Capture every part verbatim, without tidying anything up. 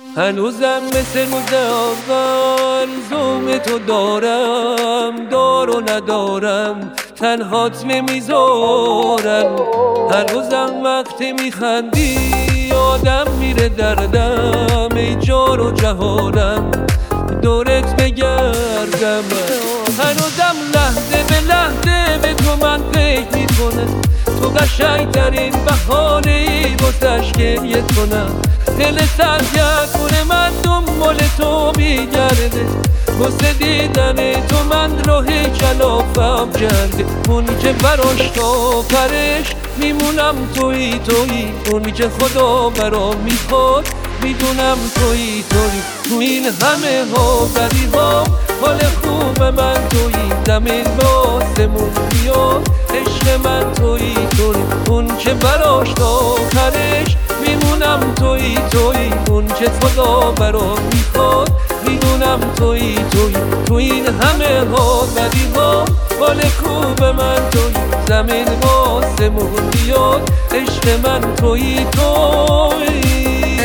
هنوزم مثل روز اول زوم تو دارم، دار و ندارم تنهات نمیذارم. هر روزم وقتی میخندی آدم میره دردم، ای جان و جهانم دورت بگردم. هنوزم لحظه به لحظه به تو من فکر میکنم، تو قشنگترین بهانه ای واسش گریه کنم. دل سرگردون من دنبال تو میگرده، واسه دیدن تو من راه کلافم کرده. اونی که براش تا پرش میمونم تویی تویی، اونی که خدا برام میخواد میدونم تویی تویی. تو این همه ها بدی ها حال خوب من تویی، زمین به آسمون بیاد عشق من تویی تویی. اون که براش تا پرش میمونم تویی تویی، اون که خدا برام میخواد میدونم تویی تویی. تو این همه ها بدی ها حال خوب من تویی، زمین به آسمون بیاد عشق من تویی تویی.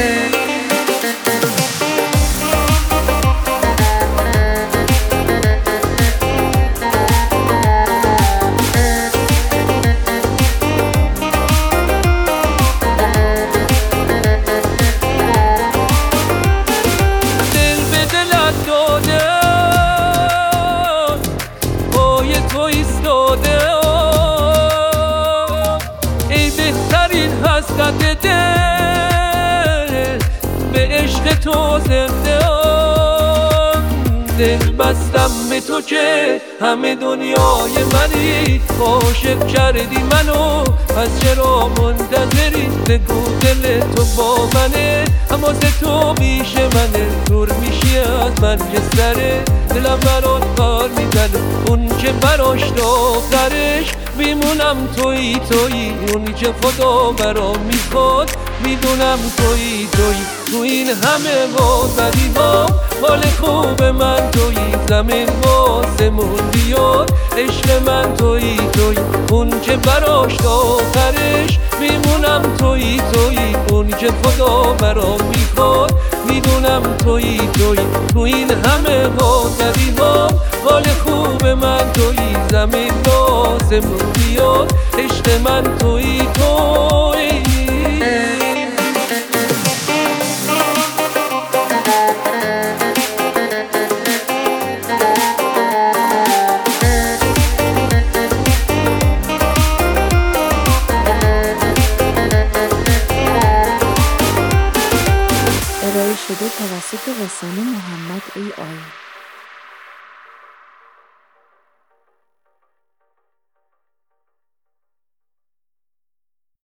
ای بهترین حسرت دل به عشق تو زنده، دل بستم به تو که همه دنیای منی. عاشق کردی منو پس چرا منتظری؟ بگو دل تو با منه اما ز تو میشه منه. دور میشی از من که سره دلم برات کار میزنه. اون که براش دافترش میمونم تویی تویی، اونی که خدا برام میخواد میدونم تویی تویی. تو این همه با بدی ها حال خوب من تویی، زمین با آسمون بیاد عشق من تویی تویی. اون که براش دافترش میمونم تویی تویی، اون که خدا برام میخواد میدونم تویی تویی. تو این همه با بدی ها حال خوب من تویی، زمین با آسمون بیاد عشق من تویی تویی. ارائه شده توسط رسانه محمد ای آی